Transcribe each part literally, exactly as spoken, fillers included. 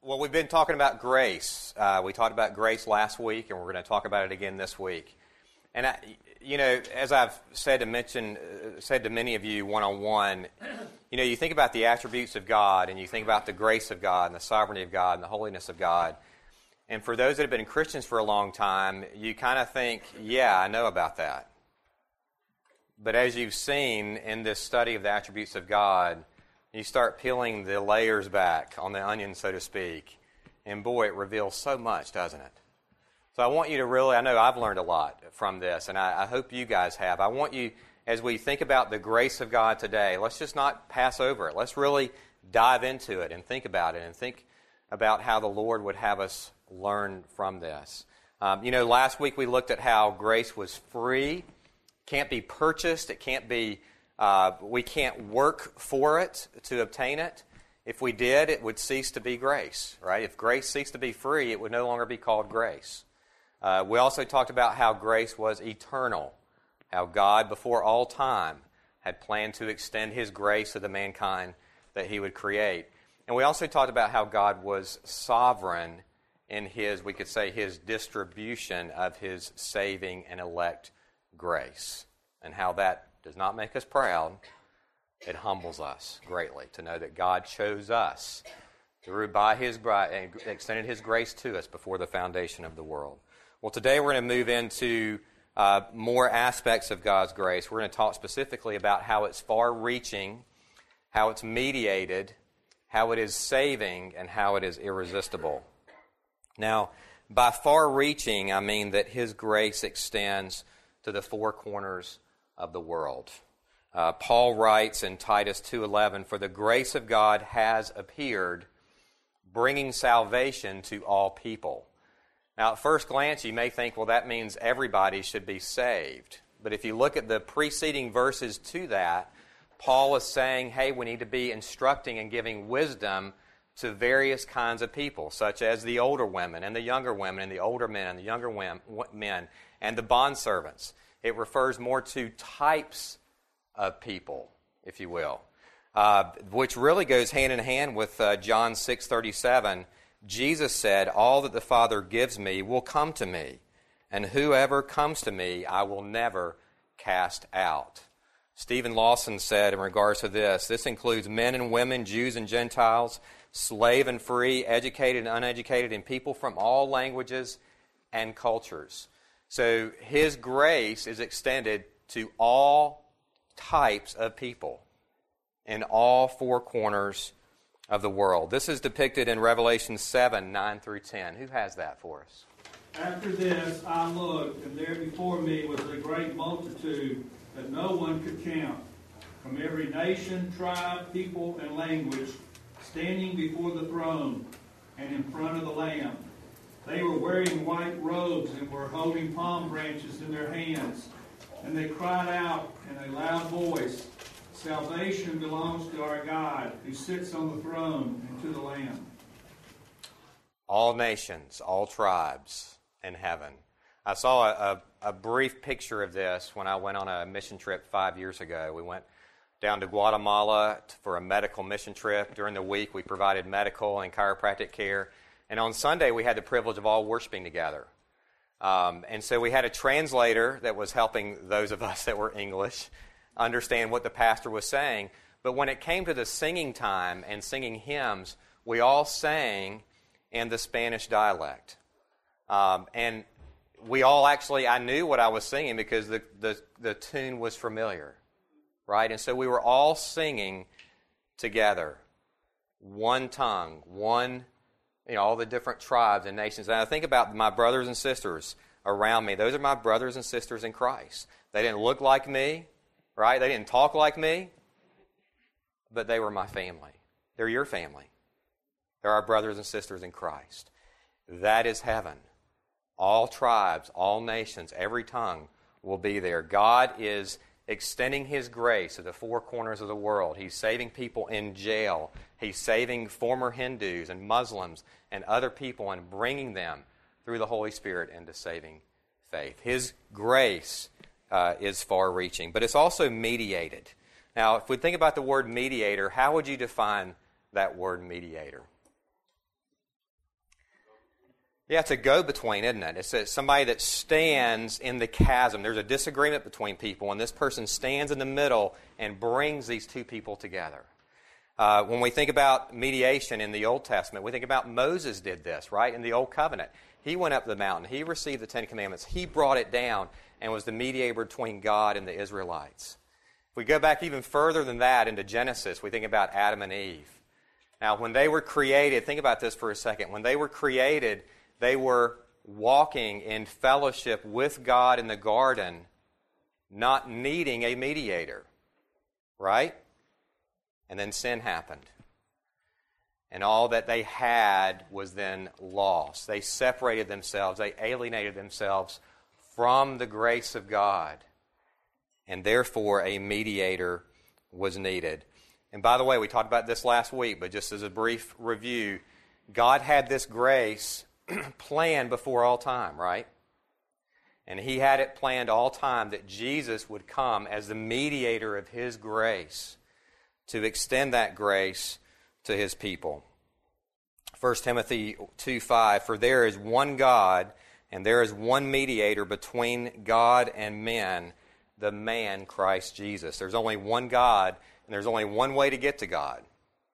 Well, we've been talking about grace. Uh, we talked about grace last week, and we're going to talk about it again this week. And I, you know, as I've said to mention, uh, said to many of you one on one, you know, you think about the attributes of God, and you think about the grace of God, and the sovereignty of God, and the holiness of God. And for those that have been Christians for a long time, you kind of think, yeah, I know about that. But as you've seen in this study of the attributes of God, you start peeling the layers back on the onion, so to speak, and boy, it reveals so much, doesn't it? So I want you to really, I know I've learned a lot from this, and I, I hope you guys have. I want you, as we think about the grace of God today, let's just not pass over it. Let's really dive into it and think about it and think about how the Lord would have us learn from this. Um, you know, last week we looked at how grace was free, can't be purchased, it can't be Uh, we can't work for it to obtain it. If we did, it would cease to be grace, right? If grace ceased to be free, it would no longer be called grace. Uh, we also talked about how grace was eternal, how God, before all time, had planned to extend His grace to the mankind that He would create. And we also talked about how God was sovereign in His, we could say, His distribution of His saving and elect grace, and how that does not make us proud. It humbles us greatly to know that God chose us through by His and extended His grace to us before the foundation of the world. Well, today we're going to move into uh, more aspects of God's grace. We're going to talk specifically about how it's far-reaching, how it's mediated, how it is saving, and how it is irresistible. Now, by far-reaching, I mean that His grace extends to the four corners of the world. Uh, Paul writes in Titus two eleven, "For the grace of God has appeared, bringing salvation to all people." Now, at first glance, you may think, well, that means everybody should be saved. But if you look at the preceding verses to that, Paul is saying, hey, we need to be instructing and giving wisdom to various kinds of people, such as the older women and the younger women and the older men and the younger men and the bondservants. It refers more to types of people, if you will, uh, which really goes hand in hand with uh, John six thirty-seven. Jesus said, "All that the Father gives me will come to me, and whoever comes to me I will never cast out." Stephen Lawson said in regards to this, this includes men and women, Jews and Gentiles, slave and free, educated and uneducated, and people from all languages and cultures. So His grace is extended to all types of people in all four corners of the world. This is depicted in Revelation seven, nine through ten. Who has that for us? "After this I looked, and there before me was a great multitude that no one could count, from every nation, tribe, people, and language, standing before the throne and in front of the Lamb. They were wearing white robes and were holding palm branches in their hands. And they cried out in a loud voice, 'Salvation belongs to our God, who sits on the throne, and to the Lamb.'" All nations, all tribes in heaven. I saw a, a, a brief picture of this when I went on a mission trip five years ago. We went down to Guatemala for a medical mission trip. During the week, we provided medical and chiropractic care. And on Sunday, we had the privilege of all worshiping together. Um, and so we had a translator that was helping those of us that were English understand what the pastor was saying. But when it came to the singing time and singing hymns, we all sang in the Spanish dialect. Um, and we all actually, I knew what I was singing because the, the, the tune was familiar, right? And so we were all singing together, one tongue, one You know, all the different tribes and nations. And I think about my brothers and sisters around me. Those are my brothers and sisters in Christ. They didn't look like me, right? They didn't talk like me, but they were my family. They're your family. They're our brothers and sisters in Christ. That is heaven. All tribes, all nations, every tongue will be there. God is extending His grace to the four corners of the world. He's saving people in jail. He's saving former Hindus and Muslims and other people and bringing them through the Holy Spirit into saving faith. His grace uh, is far-reaching, but it's also mediated. Now, if we think about the word mediator, how would you define that word mediator? Yeah, it's a go-between, isn't it? It's a, somebody that stands in the chasm. There's a disagreement between people, and this person stands in the middle and brings these two people together. Uh, when we think about mediation in the Old Testament, we think about Moses did this, right, in the Old Covenant. He went up the mountain. He received the Ten Commandments. He brought it down and was the mediator between God and the Israelites. If we go back even further than that into Genesis, we think about Adam and Eve. Now, when they were created, think about this for a second. When they were created, they were walking in fellowship with God in the garden, not needing a mediator, right? And then sin happened. And all that they had was then lost. They separated themselves. They alienated themselves from the grace of God. And therefore, a mediator was needed. And by the way, we talked about this last week, but just as a brief review, God had this grace planned before all time, right? And He had it planned all time that Jesus would come as the mediator of His grace to extend that grace to His people. First Timothy two five, for there is one God, and there is one mediator between God and men, the man Christ Jesus. There's only one God, and there's only one way to get to God.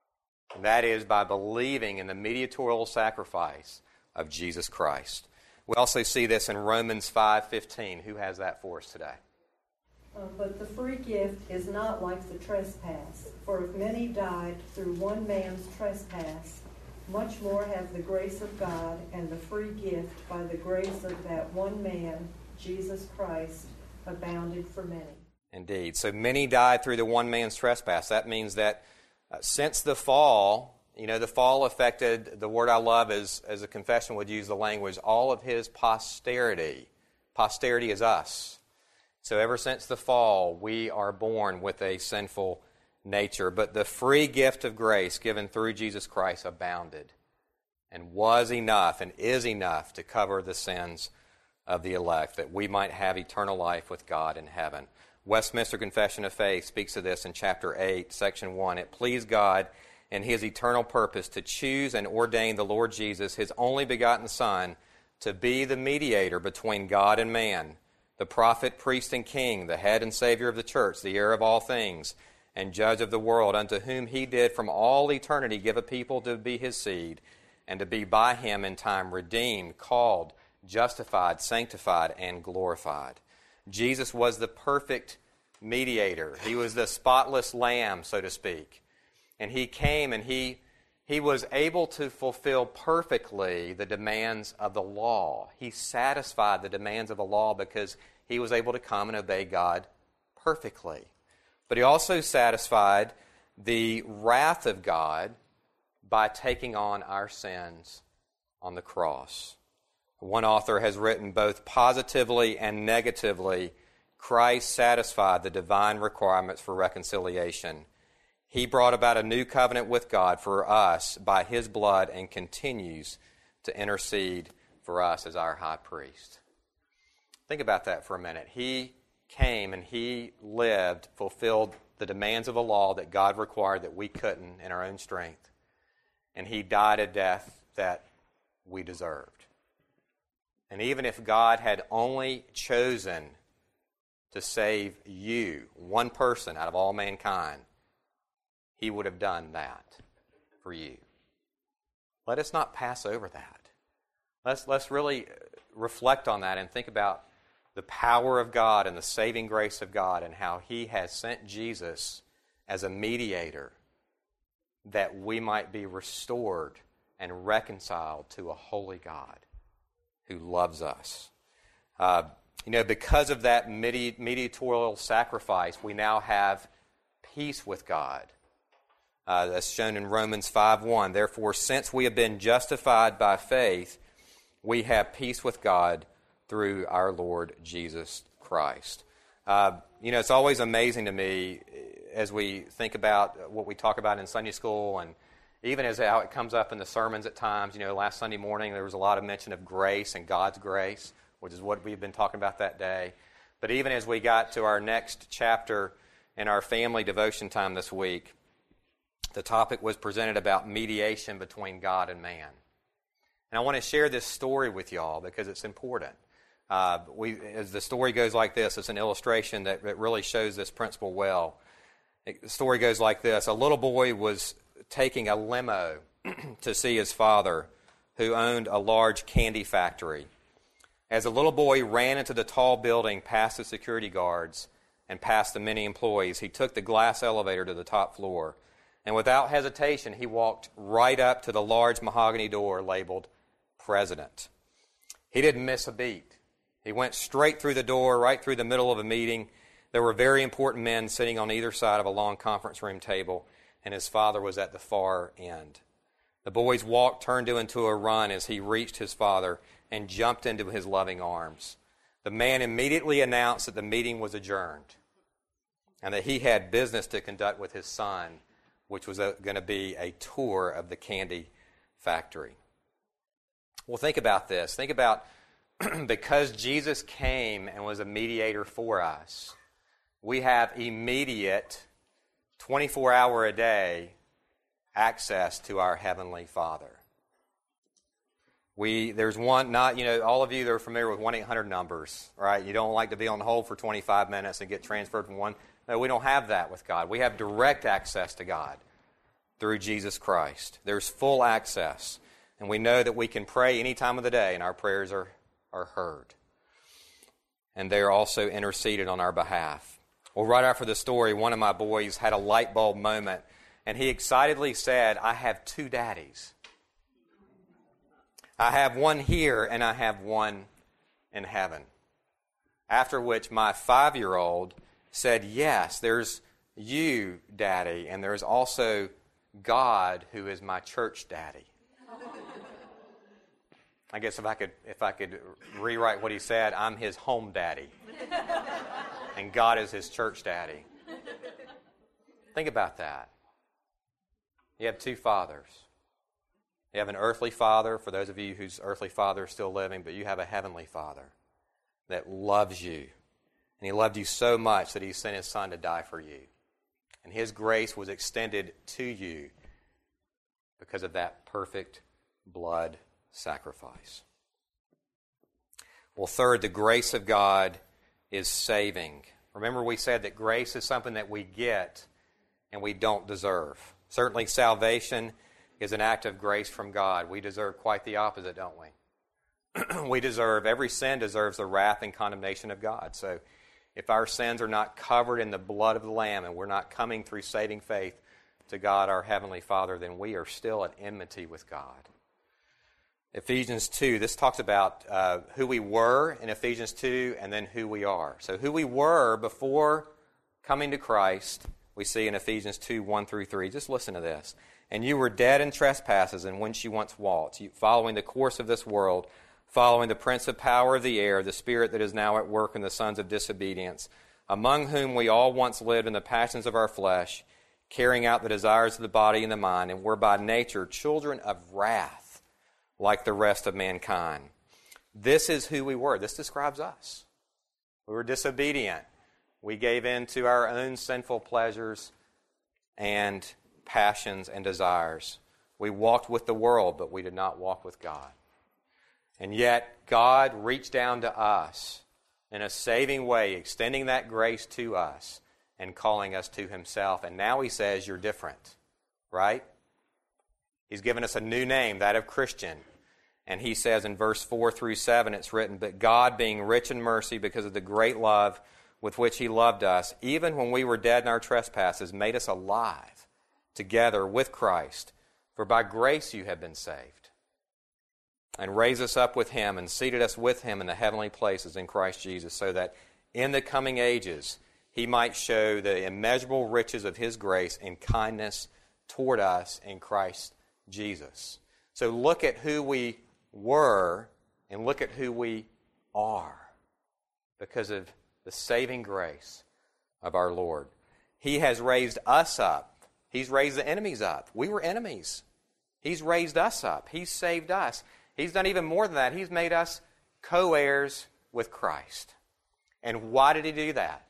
And that is by believing in the mediatorial sacrifice of Jesus Christ. We also see this in Romans five fifteen. Who has that for us today? Uh, but the free gift is not like the trespass. For if many died through one man's trespass, much more have the grace of God and the free gift by the grace of that one man, Jesus Christ, abounded for many. Indeed. So many died through the one man's trespass. That means that uh, since the fall, you know, the fall affected, the word I love is, as a confession would use the language, all of his posterity. Posterity is us. So ever since the fall, we are born with a sinful nature. But the free gift of grace given through Jesus Christ abounded and was enough and is enough to cover the sins of the elect, that we might have eternal life with God in heaven. Westminster Confession of Faith speaks of this in chapter eight, section one. It pleased God in His eternal purpose to choose and ordain the Lord Jesus, His only begotten Son, to be the mediator between God and man, the prophet, priest, and king, the head and Savior of the church, the heir of all things, and judge of the world, unto whom He did from all eternity give a people to be His seed, and to be by Him in time redeemed, called, justified, sanctified, and glorified. Jesus was the perfect mediator. He was the spotless lamb, so to speak. And He came and He He was able to fulfill perfectly the demands of the law. He satisfied the demands of the law because He was able to come and obey God perfectly. But He also satisfied the wrath of God by taking on our sins on the cross. One author has written, both positively and negatively, Christ satisfied the divine requirements for reconciliation. He brought about a new covenant with God for us by His blood and continues to intercede for us as our high priest. Think about that for a minute. He came and He lived, fulfilled the demands of the law that God required that we couldn't in our own strength. And He died a death that we deserved. And even if God had only chosen to save you, one person out of all mankind, He would have done that for you. Let us not pass over that. Let's, let's really reflect on that and think about the power of God and the saving grace of God and how He has sent Jesus as a mediator that we might be restored and reconciled to a holy God who loves us. Uh, you know, because of that medi- mediatorial sacrifice, we now have peace with God. Uh, that's shown in Romans five one. Therefore, since we have been justified by faith, we have peace with God through our Lord Jesus Christ. Uh, you know, it's always amazing to me as we think about what we talk about in Sunday school, and even as how it comes up in the sermons at times. You know, last Sunday morning there was a lot of mention of grace and God's grace, which is what we've been talking about that day. But even as we got to our next chapter in our family devotion time this week, the topic was presented about mediation between God and man. And I want to share this story with y'all because it's important. Uh, we, as the story goes like this, it's an illustration that, that really shows this principle well. It, the story goes like this. A little boy was taking a limo to see his father, who owned a large candy factory. As the little boy ran into the tall building past the security guards and past the many employees, he took the glass elevator to the top floor. And without hesitation, he walked right up to the large mahogany door labeled President. He didn't miss a beat. He went straight through the door, right through the middle of a meeting. There were very important men sitting on either side of a long conference room table, and his father was at the far end. The boy's walk turned into a run as he reached his father and jumped into his loving arms. The man immediately announced that the meeting was adjourned and that he had business to conduct with his son, which was going to be a tour of the candy factory. Well, think about this. Think about because Jesus came and was a mediator for us, we have immediate, twenty-four hour a day access to our Heavenly Father. We There's one, not, you know, all of you that are familiar with one eight hundred numbers, right? You don't like to be on hold for twenty-five minutes and get transferred from one. No, we don't have that with God. We have direct access to God through Jesus Christ. There's full access. And we know that we can pray any time of the day and our prayers are, are heard. And they're also interceded on our behalf. Well, right after the story, one of my boys had a light bulb moment, and he excitedly said, I have two daddies. I have one here and I have one in heaven. After which my five-year-old said, yes, there's you, Daddy, and there's also God, who is my church daddy. I guess if I could if I could rewrite what he said, I'm his home daddy. And God is his church daddy. Think about that. You have two fathers. You have an earthly father, for those of you whose earthly father is still living, but you have a heavenly Father that loves you. And he loved you so much that he sent his son to die for you. And his grace was extended to you because of that perfect blood sacrifice. Well, third, the grace of God is saving. Remember, we said that grace is something that we get and we don't deserve. Certainly, salvation is an act of grace from God. We deserve quite the opposite, don't we? We deserve, every sin deserves the wrath and condemnation of God. So, if our sins are not covered in the blood of the Lamb and we're not coming through saving faith to God, our Heavenly Father, then we are still at enmity with God. Ephesians two, this talks about uh, who we were in Ephesians two and then who we are. So who we were before coming to Christ, we see in Ephesians two, one through three. Just listen to this. And you were dead in trespasses in which you once walked, following the course of this world, following the prince of power of the air, the spirit that is now at work in the sons of disobedience, among whom we all once lived in the passions of our flesh, carrying out the desires of the body and the mind, and were by nature children of wrath, like the rest of mankind. This is who we were. This describes us. We were disobedient. We gave in to our own sinful pleasures and passions and desires. We walked with the world, but we did not walk with God. And yet, God reached down to us in a saving way, extending that grace to us and calling us to Himself. And now He says, you're different, right? He's given us a new name, that of Christian. And He says in verse four through seven, it's written, but God, being rich in mercy because of the great love with which He loved us, even when we were dead in our trespasses, made us alive together with Christ. For by grace you have been saved. And raised us up with Him and seated us with Him in the heavenly places in Christ Jesus, so that in the coming ages He might show the immeasurable riches of His grace and kindness toward us in Christ Jesus. So look at who we were and look at who we are because of the saving grace of our Lord. He has raised us up. He's raised the enemies up. We were enemies. He's raised us up. He's saved us. He's done even more than that. He's made us co-heirs with Christ. And why did He do that?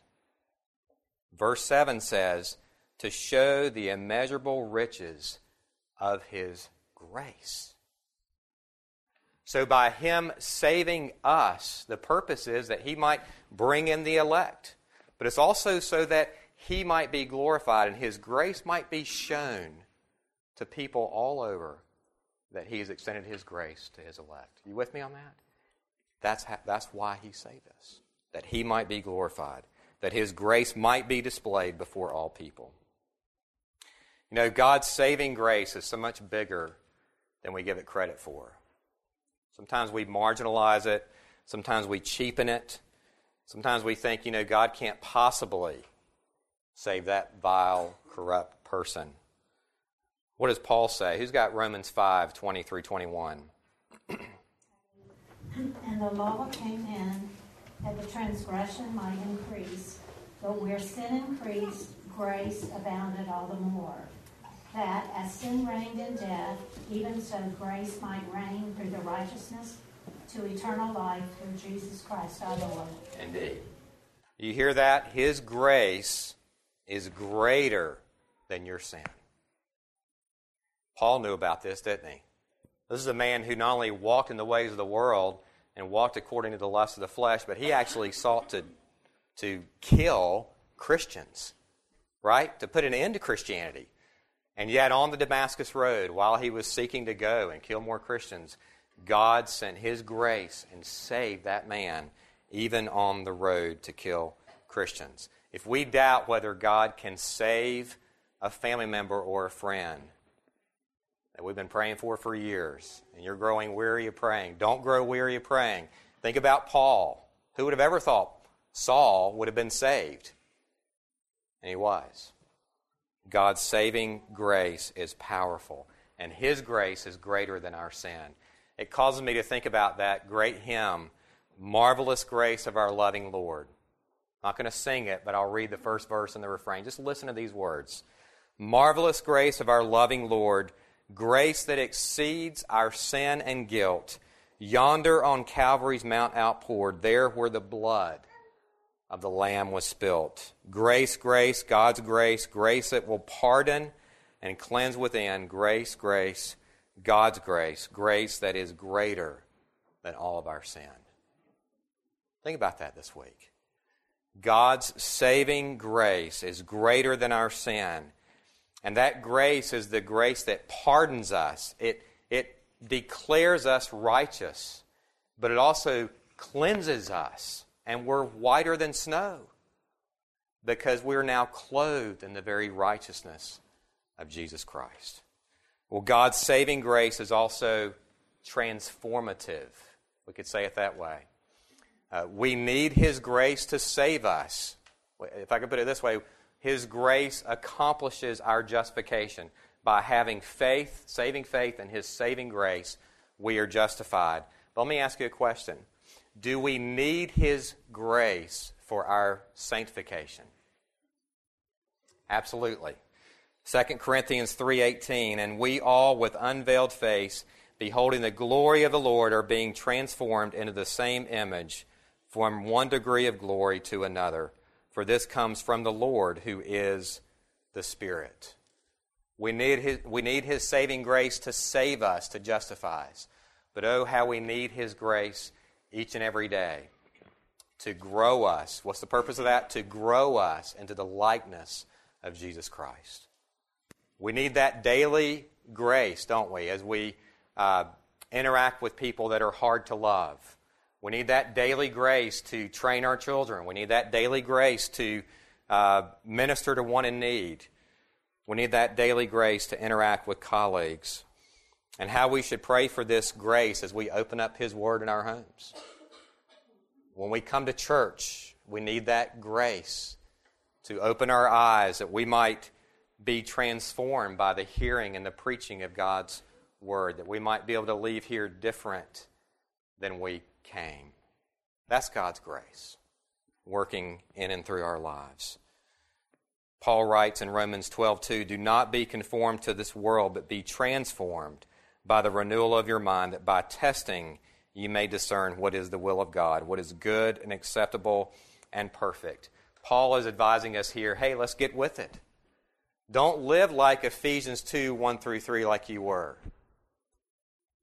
Verse seven says, to show the immeasurable riches of His grace. So by Him saving us, the purpose is that He might bring in the elect. But it's also so that He might be glorified and His grace might be shown to people all over that He has extended His grace to His elect. You with me on that? That's, how, that's why He saved us, that He might be glorified, that His grace might be displayed before all people. You know, God's saving grace is so much bigger than we give it credit for. Sometimes we marginalize it. Sometimes we cheapen it. Sometimes we think, you know, God can't possibly save that vile, corrupt person. What does Paul say? Who's got Romans five, twenty through twenty-one? And the law came in that the transgression might increase, but where sin increased, grace abounded all the more. That, as sin reigned in death, even so grace might reign through the righteousness to eternal life through Jesus Christ our Lord. Indeed. You hear that? His grace is greater than your sin. Paul knew about this, didn't he? This is a man who not only walked in the ways of the world and walked according to the lust of the flesh, but he actually sought to, to kill Christians, right? To put an end to Christianity. And yet on the Damascus Road, while he was seeking to go and kill more Christians, God sent His grace and saved that man even on the road to kill Christians. If we doubt whether God can save a family member or a friend that we've been praying for for years, and you're growing weary of praying, don't grow weary of praying. Think about Paul. Who would have ever thought Saul would have been saved? And he was. God's saving grace is powerful, and His grace is greater than our sin. It causes me to think about that great hymn, Marvelous Grace of Our Loving Lord. I'm not going to sing it, but I'll read the first verse and the refrain. Just listen to these words. Marvelous grace of our loving Lord, grace that exceeds our sin and guilt, yonder on Calvary's mount outpoured, there where the blood of the Lamb was spilt. Grace, grace, God's grace, grace that will pardon and cleanse within. Grace, grace, God's grace, grace that is greater than all of our sin. Think about that this week. God's saving grace is greater than our sin. And that grace is the grace that pardons us. It, it declares us righteous, but it also cleanses us. And we're whiter than snow because we're now clothed in the very righteousness of Jesus Christ. Well, God's saving grace is also transformative. We could say it that way. Uh, we need His grace to save us. If I could put it this way, His grace accomplishes our justification. By having faith, saving faith in His saving grace, we are justified. But let me ask you a question. Do we need His grace for our sanctification? Absolutely. Second Corinthians three eighteen, and we all with unveiled face, beholding the glory of the Lord, are being transformed into the same image from one degree of glory to another. For this comes from the Lord, who is the Spirit. We need His, we need His saving grace to save us, to justify us. But oh, how we need His grace each and every day to grow us. What's the purpose of that? To grow us into the likeness of Jesus Christ. We need that daily grace, don't we, as we uh, interact with people that are hard to love. We need that daily grace to train our children. We need that daily grace to uh, minister to one in need. We need that daily grace to interact with colleagues. And how we should pray for this grace as we open up His Word in our homes. When we come to church, we need that grace to open our eyes that we might be transformed by the hearing and the preaching of God's Word, that we might be able to leave here different than we came. That's God's grace working in and through our lives. Paul writes in Romans twelve two, do not be conformed to this world, but be transformed by the renewal of your mind, that by testing you may discern what is the will of God, what is good and acceptable and perfect. Paul is advising us here, hey, let's get with it. Don't live like Ephesians two, one through three like you were.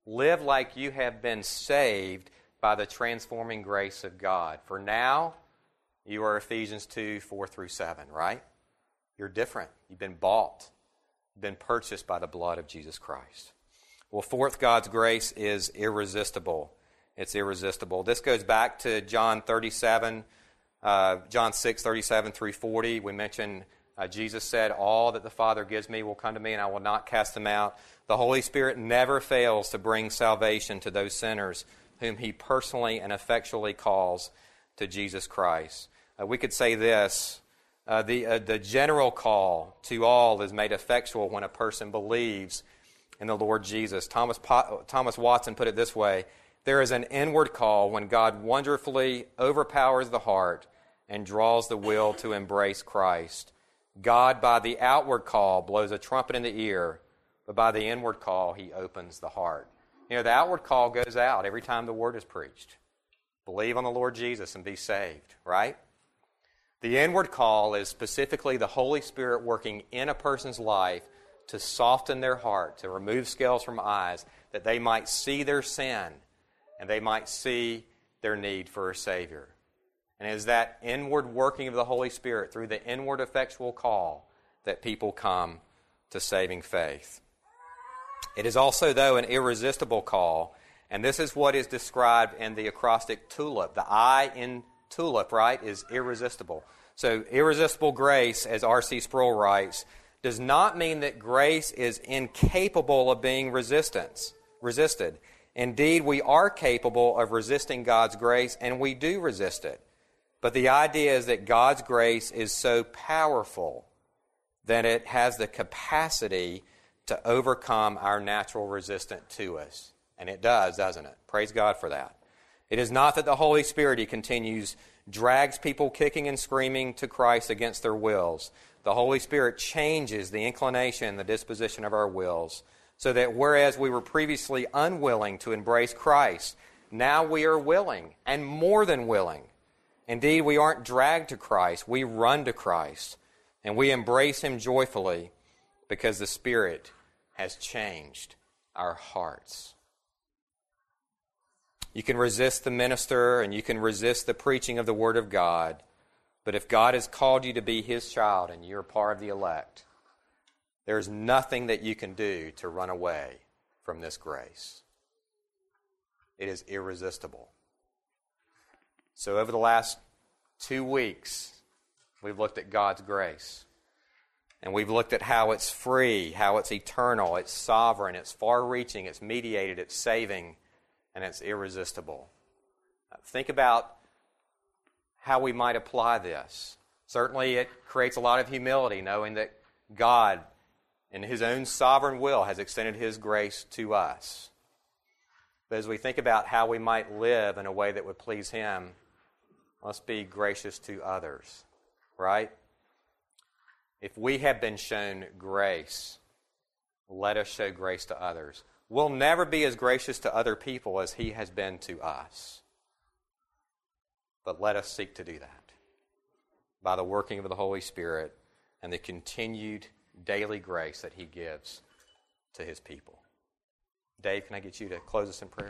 Live like you have been saved by the transforming grace of God. For now, you are Ephesians two, four through seven, right? You're different. You've been bought, been purchased by the blood of Jesus Christ. Well, fourth, God's grace is irresistible. It's irresistible. This goes back to John thirty-seven, uh, John six, thirty-seven through forty. We mentioned uh, Jesus said, all that the Father gives me will come to me, and I will not cast them out. The Holy Spirit never fails to bring salvation to those sinners whom He personally and effectually calls to Jesus Christ. Uh, we could say this, uh, the, uh, the general call to all is made effectual when a person believes in the Lord Jesus. Thomas, po- Thomas Watson put it this way: there is an inward call when God wonderfully overpowers the heart and draws the will to embrace Christ. God, by the outward call, blows a trumpet in the ear, but by the inward call, He opens the heart. You know, the outward call goes out every time the Word is preached. Believe on the Lord Jesus and be saved, right? The inward call is specifically the Holy Spirit working in a person's life to soften their heart, to remove scales from eyes, that they might see their sin and they might see their need for a Savior. And it is that inward working of the Holy Spirit through the inward effectual call that people come to saving faith. It is also, though, an irresistible call, and this is what is described in the acrostic TULIP. The I in TULIP, right, is irresistible. So irresistible grace, as R C Sproul writes, does not mean that grace is incapable of being resistance, resisted. Indeed, we are capable of resisting God's grace, and we do resist it. But the idea is that God's grace is so powerful that it has the capacity to overcome our natural resistance to us. And it does, doesn't it? Praise God for that. It is not that the Holy Spirit, He continues, drags people kicking and screaming to Christ against their wills. The Holy Spirit changes the inclination and the disposition of our wills, so that whereas we were previously unwilling to embrace Christ, now we are willing, and more than willing. Indeed, we aren't dragged to Christ, we run to Christ, and we embrace Him joyfully because the Spirit has changed our hearts. You can resist the minister and you can resist the preaching of the Word of God, but if God has called you to be His child and you're part of the elect, there's nothing that you can do to run away from this grace. It is irresistible. So over the last two weeks, we've looked at God's grace. And we've looked at how it's free, how it's eternal, it's sovereign, it's far-reaching, it's mediated, it's saving, and it's irresistible. Think about how we might apply this. Certainly it creates a lot of humility, knowing that God, in His own sovereign will, has extended His grace to us. But as we think about how we might live in a way that would please Him, let's be gracious to others, right? If we have been shown grace, let us show grace to others. We'll never be as gracious to other people as He has been to us. But let us seek to do that by the working of the Holy Spirit and the continued daily grace that He gives to His people. Dave, can I get you to close us in prayer?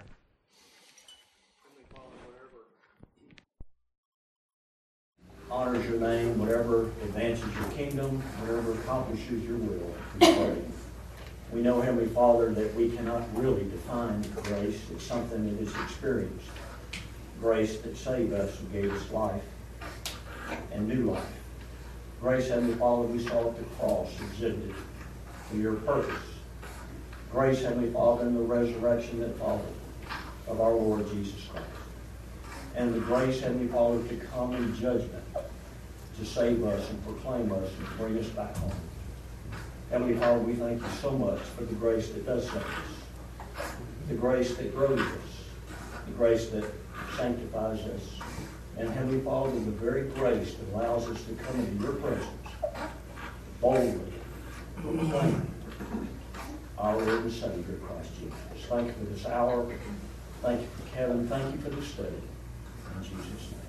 Honors your name, whatever advances your kingdom, whatever accomplishes your will, we pray. We know, Heavenly Father, that we cannot really define grace. It's something that is experienced. Grace that saved us and gave us life and new life. Grace, Heavenly Father, we saw at the cross exhibited for your purpose. Grace, Heavenly Father, in the resurrection that followed of our Lord Jesus Christ. And the grace, Heavenly Father, to come in judgment, to save us and proclaim us and bring us back home. Heavenly Father, we thank you so much for the grace that does save us, the grace that grows us, the grace that sanctifies us, and Heavenly Father, the very grace that allows us to come into your presence boldly, proclaiming our Lord and Savior, Christ Jesus. Thank you for this hour. Thank you for Kevin. Thank you for this study. In Jesus' name.